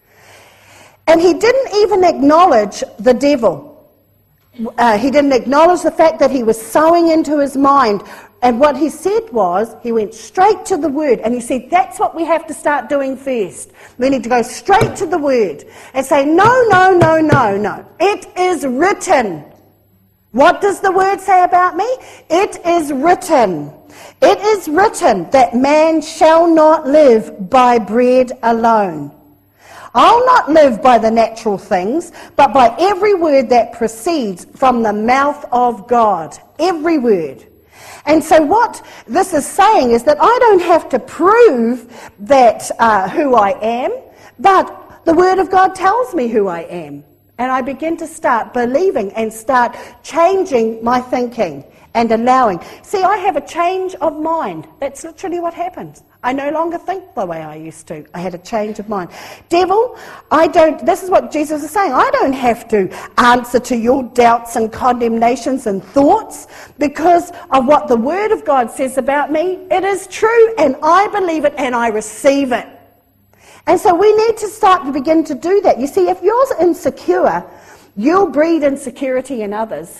And he didn't even acknowledge the devil. Uh, he didn't acknowledge the fact that he was sowing into his mind. And what he said was, he went straight to the Word. And he said, that's what we have to start doing first. We need to go straight to the Word and say, no, no, no, no, no. It is written. What does the Word say about me? It is written. It is written that man shall not live by bread alone. I'll not live by the natural things, but by every word that proceeds from the mouth of God. Every word. And so what this is saying is that I don't have to prove that uh, who I am, but the Word of God tells me who I am. And I begin to start believing and start changing my thinking and allowing. See, I have a change of mind. That's literally what happens. I no longer think the way I used to. I had a change of mind. Devil, I don't, this is what Jesus is saying, I don't have to answer to your doubts and condemnations and thoughts because of what the Word of God says about me. It is true and I believe it and I receive it. And so we need to start to begin to do that. You see, if you're insecure, you'll breed insecurity in others.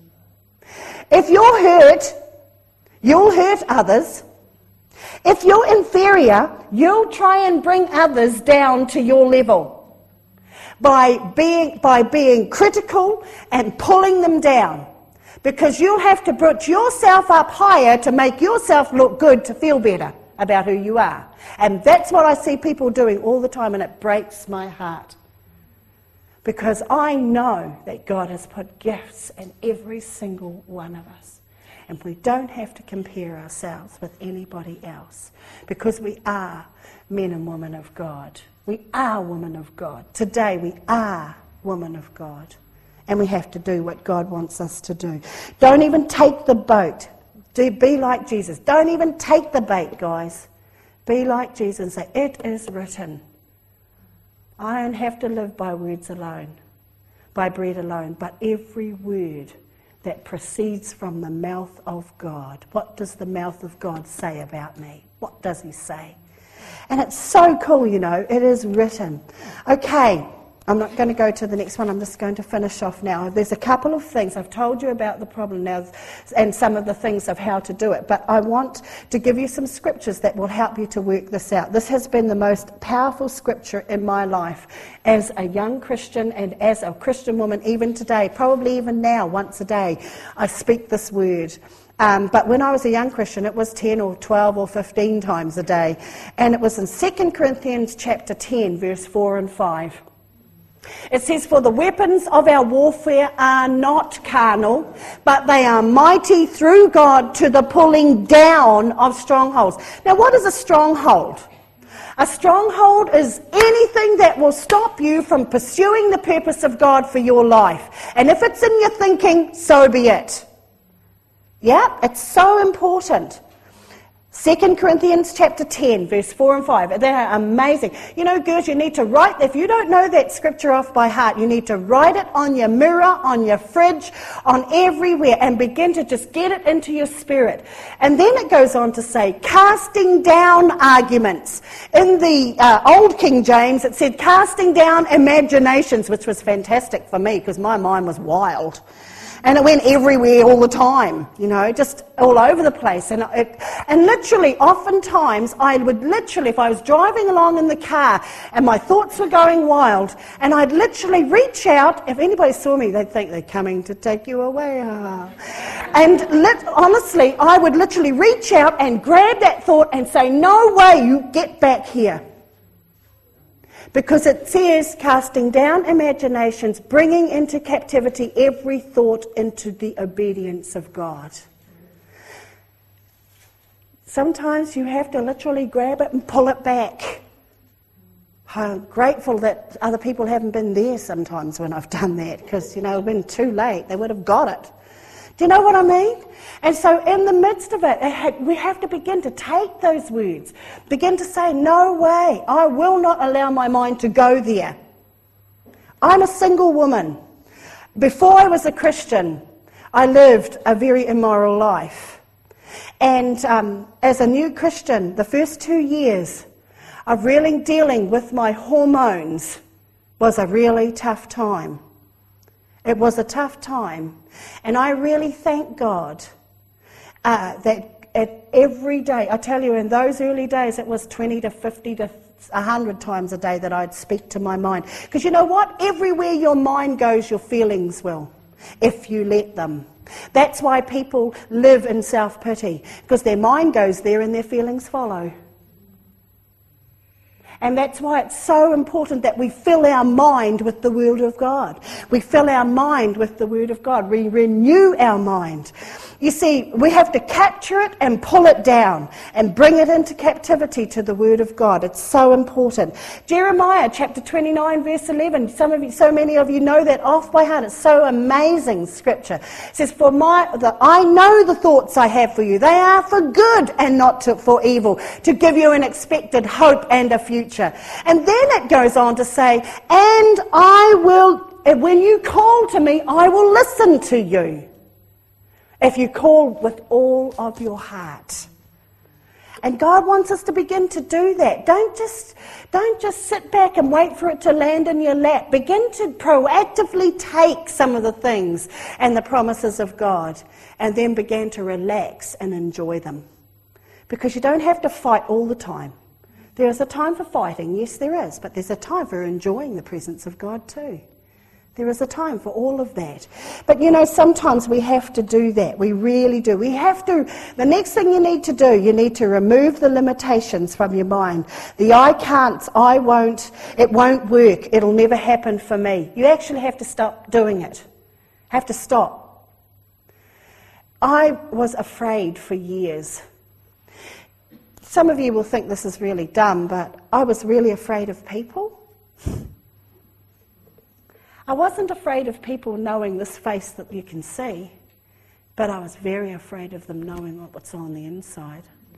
If you're hurt, you'll hurt others. If you're inferior, you'll try and bring others down to your level by being, by being critical and pulling them down. Because you'll have to put yourself up higher to make yourself look good to feel better. about who you are. And that's what I see people doing all the time, and it breaks my heart. Because I know that God has put gifts in every single one of us. And we don't have to compare ourselves with anybody else, because we are men and women of God. We are women of God. Today we are women of God. And we have to do what God wants us to do. Don't even take the boat. Do, be like Jesus. Don't even take the bait, guys. Be like Jesus and say, it is written. I don't have to live by words alone, by bread alone, but every word that proceeds from the mouth of God. What does the mouth of God say about me? What does he say? And it's so cool, you know. It is written. Okay. I'm not going to go to the next one. I'm just going to finish off now. There's a couple of things. I've told you about the problem now and some of the things of how to do it. But I want to give you some scriptures that will help you to work this out. This has been the most powerful scripture in my life as a young Christian and as a Christian woman even today. Probably even now, once a day, I speak this word. Um, but when I was a young Christian, it was ten or twelve or fifteen times a day. And it was in Second Corinthians chapter ten, verse four and five. It says, for the weapons of our warfare are not carnal, but they are mighty through God to the pulling down of strongholds. Now, what is a stronghold? A stronghold is anything that will stop you from pursuing the purpose of God for your life. And if it's in your thinking, so be it. Yeah, it's so important. Second Corinthians chapter ten, verse four and five. They are amazing. You know, girls, you need to write, if you don't know that scripture off by heart, you need to write it on your mirror, on your fridge, on everywhere, and begin to just get it into your spirit. And then it goes on to say, casting down arguments. In the uh, old King James, it said casting down imaginations, which was fantastic for me because my mind was wild. And it went everywhere all the time, you know, just all over the place. And it, and literally, oftentimes, I would literally, if I was driving along in the car and my thoughts were going wild, and I'd literally reach out. If anybody saw me, they'd think they're coming to take you away. And lit, honestly, I would literally reach out and grab that thought and say, no way, you get back here. Because it says, casting down imaginations, bringing into captivity every thought into the obedience of God. Sometimes you have to literally grab it and pull it back. I'm grateful that other people haven't been there sometimes when I've done that, because, you know, it's been too late. They would have got it. Do you know what I mean? And so in the midst of it, we have to begin to take those words, begin to say, no way, I will not allow my mind to go there. I'm a single woman. Before I was a Christian, I lived a very immoral life. And um, as a new Christian, the first two years of really dealing with my hormones was a really tough time. It was a tough time. And I really thank God uh, that at every day, I tell you, in those early days, it was twenty to fifty to one hundred times a day that I'd speak to my mind. Because you know what? Everywhere your mind goes, your feelings will, if you let them. That's why people live in self-pity, because their mind goes there and their feelings follow. And that's why it's so important that we fill our mind with the Word of God. We fill our mind with the Word of God. We renew our mind. You see, we have to capture it and pull it down and bring it into captivity to the Word of God. It's so important. Jeremiah chapter twenty-nine, verse eleven. Some of you, so many of you know that off by heart. It's so amazing scripture. It says, "For my, the, I know the thoughts I have for you. They are for good and not to, for evil, to give you an expected hope and a future." And then it goes on to say, "And I will, when you call to me, I will listen to you. If you call with all of your heart." And God wants us to begin to do that. Don't just, don't just sit back and wait for it to land in your lap. Begin to proactively take some of the things and the promises of God, and then begin to relax and enjoy them. Because you don't have to fight all the time. There is a time for fighting, yes there is, but there's a time for enjoying the presence of God too. There is a time for all of that. But you know, sometimes we have to do that. We really do. We have to, the next thing you need to do, you need to remove the limitations from your mind. The I can'ts, I won't, it won't work, it'll never happen for me. You actually have to stop doing it. Have to stop. I was afraid for years. Some of you will think this is really dumb, but I was really afraid of people. I wasn't afraid of people knowing this face that you can see, but I was very afraid of them knowing what's on the inside.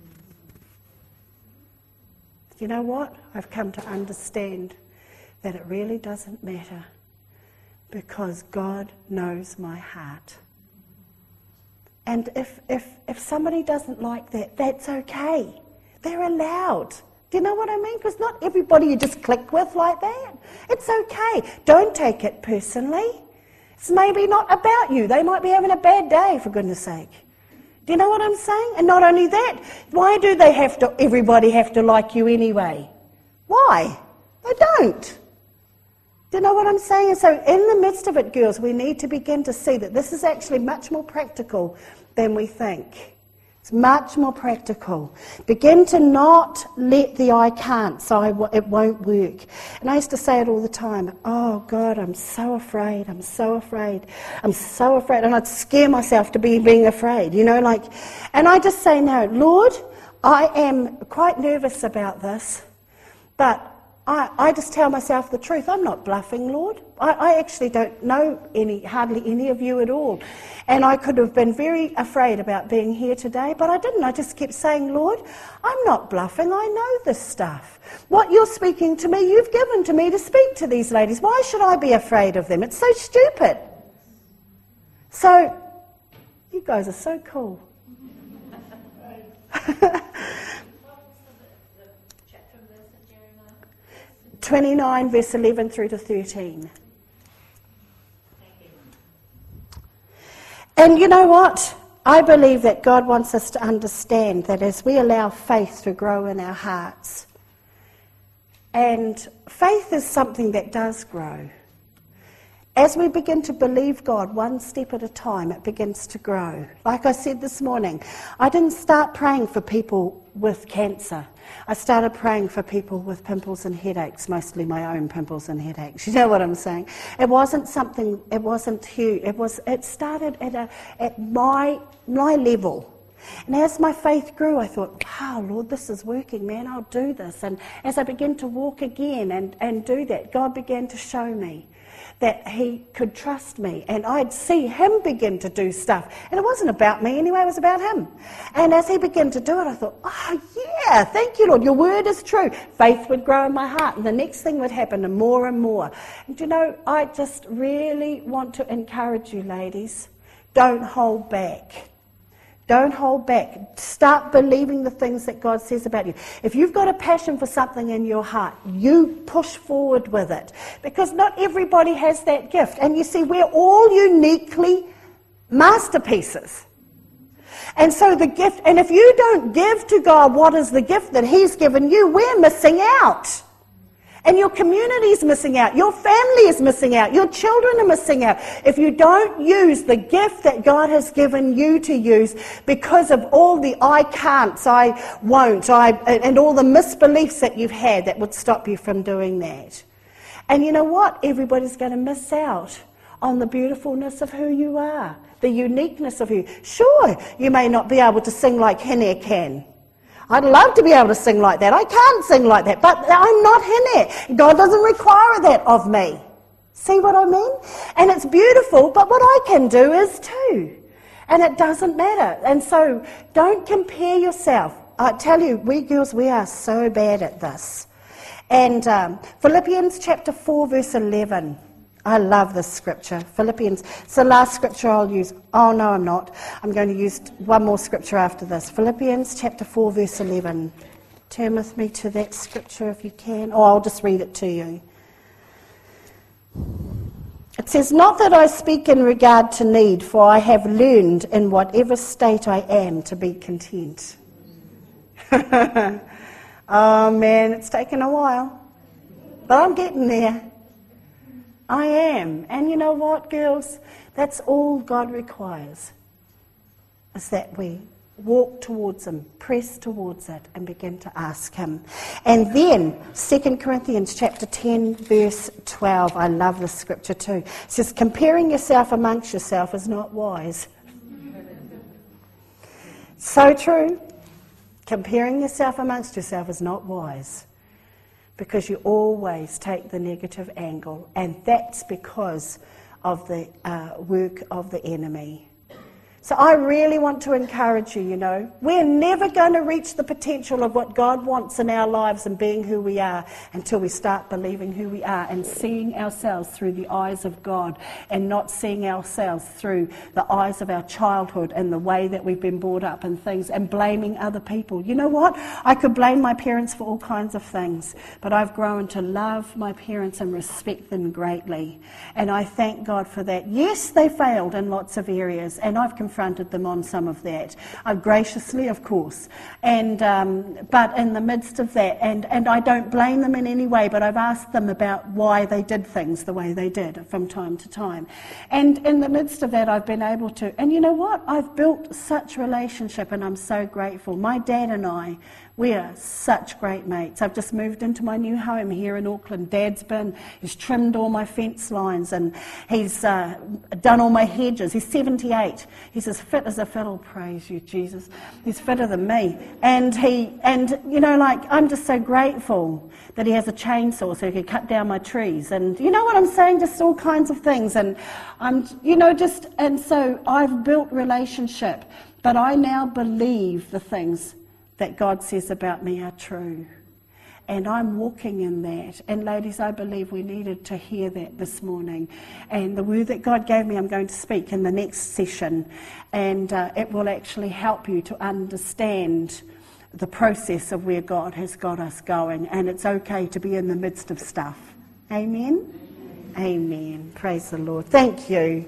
You know what? I've come to understand that it really doesn't matter, because God knows my heart. And if, if, if somebody doesn't like that, that's okay. They're allowed. Do you know what I mean? Because not everybody you just click with like that. It's okay. Don't take it personally. It's maybe not about you. They might be having a bad day, for goodness sake. Do you know what I'm saying? And not only that, why do they have to, everybody have to like you anyway? Why? They don't. Do you know what I'm saying? And so in the midst of it, girls, we need to begin to see that this is actually much more practical than we think. It's much more practical. Begin to not let the I can't, so I w- it won't work. And I used to say it all the time. Oh, God, I'm so afraid. I'm so afraid. I'm so afraid. And I'd scare myself to be being afraid, you know, like. And I just say, no, Lord, I am quite nervous about this, but I, I just tell myself the truth. I'm not bluffing, Lord. I, I actually don't know any, hardly any of you at all. And I could have been very afraid about being here today, but I didn't. I just kept saying, Lord, I'm not bluffing. I know this stuff. What you're speaking to me, you've given to me to speak to these ladies. Why should I be afraid of them? It's so stupid. So, you guys are so cool. twenty-nine, verse eleven through to thirteen. And you know what? I believe that God wants us to understand that as we allow faith to grow in our hearts, and faith is something that does grow. As we begin to believe God one step at a time, it begins to grow. Like I said this morning, I didn't start praying for people with cancer. I started praying for people with pimples and headaches, mostly my own pimples and headaches. You know what I'm saying? It wasn't something, it wasn't huge. It was. It started at a at my my level. And as my faith grew, I thought, wow, Lord, this is working, man, I'll do this. And as I began to walk again and, and do that, God began to show me that he could trust me, and I'd see him begin to do stuff. And it wasn't about me anyway, it was about him. And as he began to do it, I thought, oh yeah, thank you, Lord, your word is true. Faith would grow in my heart, and the next thing would happen, and more and more. And you know, I just really want to encourage you, ladies, don't hold back. Don't hold back. Start believing the things that God says about you. If you've got a passion for something in your heart, you push forward with it. Because not everybody has that gift. And you see, we're all uniquely masterpieces. And so the gift, and if you don't give to God what is the gift that he's given you, we're missing out. And your community is missing out. Your family is missing out. Your children are missing out. If you don't use the gift that God has given you to use because of all the I can'ts, I won't, I, and all the misbeliefs that you've had that would stop you from doing that. And you know what? Everybody's going to miss out on the beautifulness of who you are, the uniqueness of you. Sure, you may not be able to sing like Hene can. I'd love to be able to sing like that. I can't sing like that, but I'm not Hene. God doesn't require that of me. See what I mean? And it's beautiful, but what I can do is too. And it doesn't matter. And so don't compare yourself. I tell you, we girls, we are so bad at this. And um, Philippians chapter four, verse eleven. I love this scripture. Philippians, it's the last scripture I'll use. Oh, no, I'm not. I'm going to use one more scripture after this. Philippians chapter four, verse eleven. Turn with me to that scripture if you can. Or I'll just read it to you. It says, not that I speak in regard to need, for I have learned in whatever state I am to be content. Oh, man, it's taken a while. But I'm getting there. I am. And you know what, girls? That's all God requires, is that we walk towards him, press towards it, and begin to ask him. And then, Second Corinthians chapter ten, verse twelve, I love this scripture too. It says, comparing yourself amongst yourself is not wise. So true. Comparing yourself amongst yourself is not wise, because you always take the negative angle, and that's because of the uh, work of the enemy. So I really want to encourage you, you know, we're never going to reach the potential of what God wants in our lives and being who we are until we start believing who we are and seeing ourselves through the eyes of God and not seeing ourselves through the eyes of our childhood and the way that we've been brought up and things, and blaming other people. You know what? I could blame my parents for all kinds of things, but I've grown to love my parents and respect them greatly. And I thank God for that. Yes, they failed in lots of areas, and I've confronted them on some of that, uh, graciously, of course, and um, but in the midst of that, and, and I don't blame them in any way, but I've asked them about why they did things the way they did from time to time, and in the midst of that I've been able to, and you know what, I've built such relationship, and I'm so grateful. My dad and I, we are such great mates. I've just moved into my new home here in Auckland. Dad's been, he's trimmed all my fence lines, and he's uh, done all my hedges. He's seventy-eight. He's as fit as a fiddle, praise you, Jesus. He's fitter than me. And he, and you know, like, I'm just so grateful that he has a chainsaw so he can cut down my trees. And you know what I'm saying? Just all kinds of things. And I'm, you know, just, and so I've built relationship, but I now believe the things that God says about me are true. And I'm walking in that. And ladies, I believe we needed to hear that this morning. And the word that God gave me, I'm going to speak in the next session. And uh, it will actually help you to understand the process of where God has got us going. And it's okay to be in the midst of stuff. Amen? Amen. Amen. Praise the Lord. Thank you.